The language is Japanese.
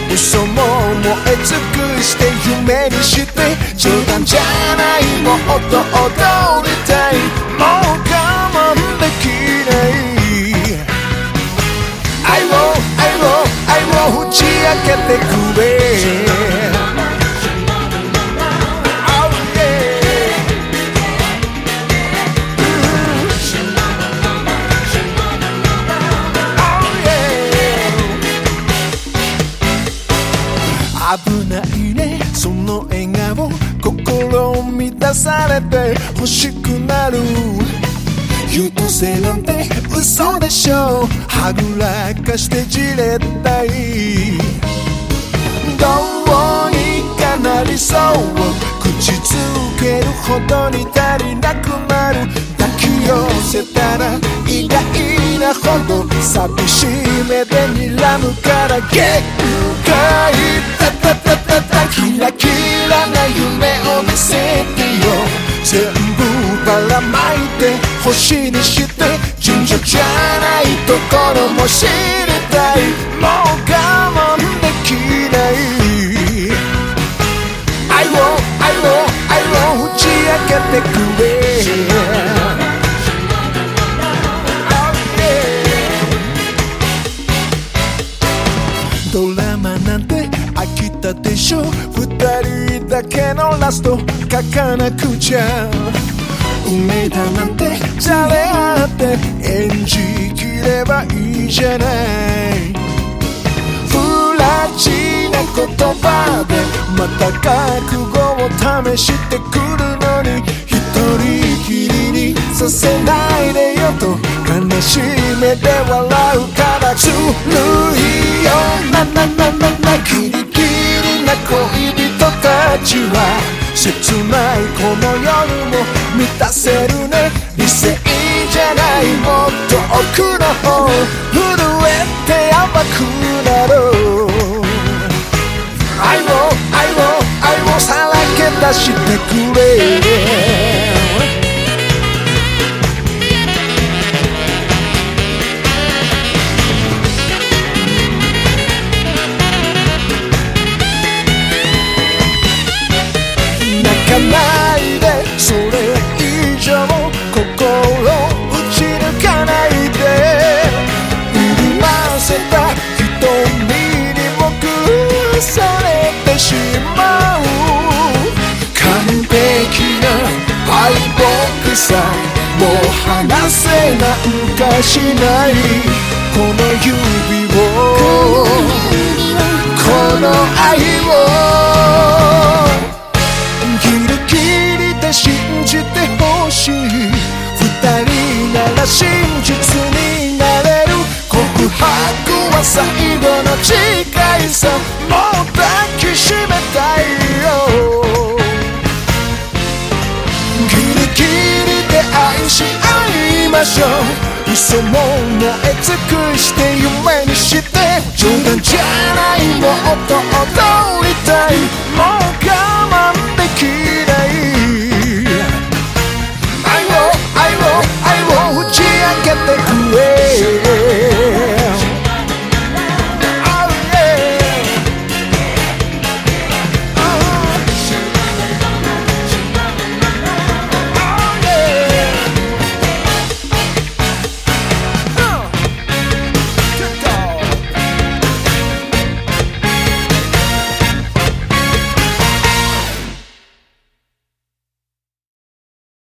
嘘も燃え尽くして夢にして冗談じゃないもっと踊りたいもう我慢できない愛を打ち明けてくれ危ないねその笑顔心を満たされて欲しくなる優等生なんて嘘でしょはぐらかしてじれったいどうにかなりそう口づけるほどに足りなくなる抱き寄せたら意外なほど寂しい目で睨むから限界キラキラな夢を見せてよ全部ばらまいて星にして尋常じゃないところも知りたいもう我慢できない愛を打ち明けてくれドラマなんて飽きたでしょ二人だけのラスト書かなくちゃ運命だなんて誰あって演じきればいいじゃない不らちな言葉でまた覚悟を試してくるのに一人きりにさせないでよと悲しい目で笑うからずるいよキリキリな恋人たちは切ないこの夜も満たせるね理性じゃないもっと奥の方震えて甘くなろう愛をさらけ出してくれ泣かないでそれ以上心打ち抜かないで振り回せた瞳に僕されてしまう完璧な敗北さもう離せなんかしないこの指をこの愛を信じてほしい二人なら真実になれる告白は最後の誓いさもう抱きしめたいよギリギリで愛し合いましょう嘘も燃え尽くして夢にして冗談じゃないもっと踊りたいもう